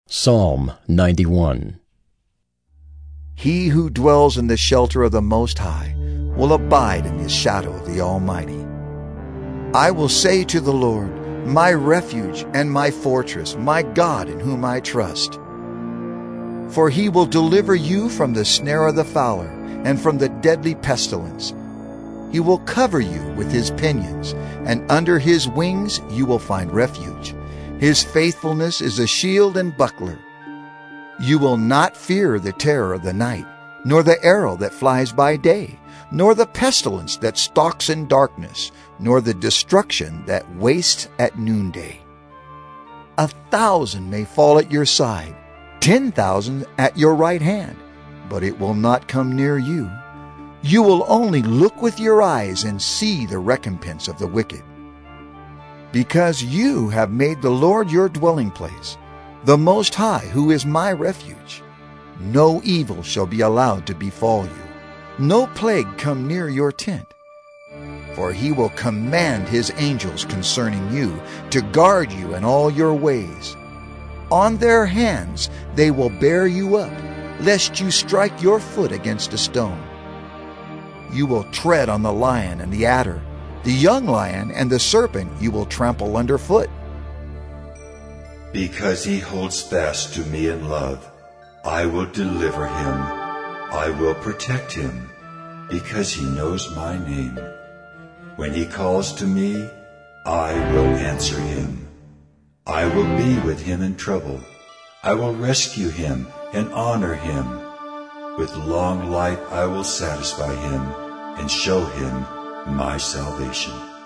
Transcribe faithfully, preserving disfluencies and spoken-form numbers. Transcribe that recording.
Psalm ninety-one. He who dwells in the shelter of the Most High will abide in the shadow of the Almighty. I will say to the Lord, my refuge and my fortress, my God in whom I trust. For he will deliver you from the snare of the fowler and from the deadly pestilence. He will cover you with his pinions, and under his wings you will find refuge. His faithfulness is a shield and buckler. You will not fear the terror of the night, nor the arrow that flies by day, nor the pestilence that stalks in darkness, nor the destruction that wastes at noonday. A thousand may fall at your side, ten thousand at your right hand, but it will not come near you. You will only look with your eyes and see the recompense of the wicked. Because you have made the Lord your dwelling place, the Most High, who is my refuge, no evil shall be allowed to befall you, no plague come near your tent. For he will command his angels concerning you to guard you in all your ways. On their hands they will bear you up, lest you strike your foot against a stone. You will tread on the lion and the adder, the young lion and the serpent you will trample underfoot. Because he holds fast to me in love, I will deliver him. I will protect him, because he knows my name. When he calls to me, I will answer him. I will be with him in trouble. I will rescue him and honor him. With long life I will satisfy him and show him my salvation.